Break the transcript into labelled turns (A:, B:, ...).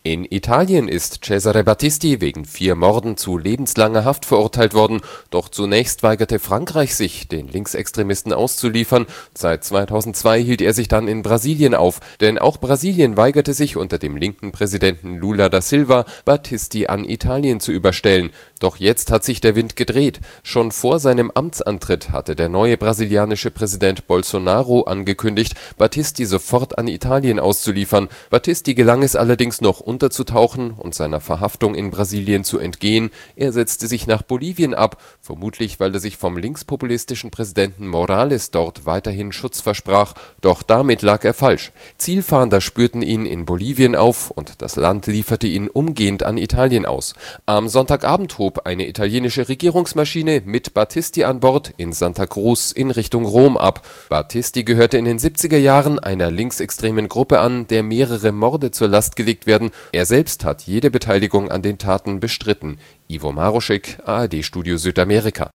A: In Italien ist Cesare Battisti wegen 4 Morden zu lebenslanger Haft verurteilt worden, doch zunächst weigerte Frankreich sich, den Linksextremisten auszuliefern. Seit 2002 hielt er sich dann in Brasilien auf, denn auch Brasilien weigerte sich unter dem linken Präsidenten Lula da Silva, Battisti an Italien zu überstellen. Doch jetzt hat sich der Wind gedreht. Schon vor seinem Amtsantritt hatte der neue brasilianische Präsident Bolsonaro angekündigt, Battisti sofort an Italien auszuliefern. Battisti gelang es allerdings noch unterzutauchen und seiner Verhaftung in Brasilien zu entgehen. Er setzte sich nach Bolivien ab, vermutlich weil er sich vom linkspopulistischen Präsidenten Morales dort weiterhin Schutz versprach. Doch damit lag er falsch. Zielfahnder spürten ihn in Bolivien auf und das Land lieferte ihn umgehend an Italien aus. Am Sonntagabend hob eine italienische Regierungsmaschine mit Battisti an Bord in Santa Cruz in Richtung Rom ab. Battisti gehörte in den 70er Jahren einer linksextremen Gruppe an, der mehrere Morde zur Last gelegt werden. Er selbst hat jede Beteiligung an den Taten bestritten. Ivo Maroschek, ARD Studio Südamerika.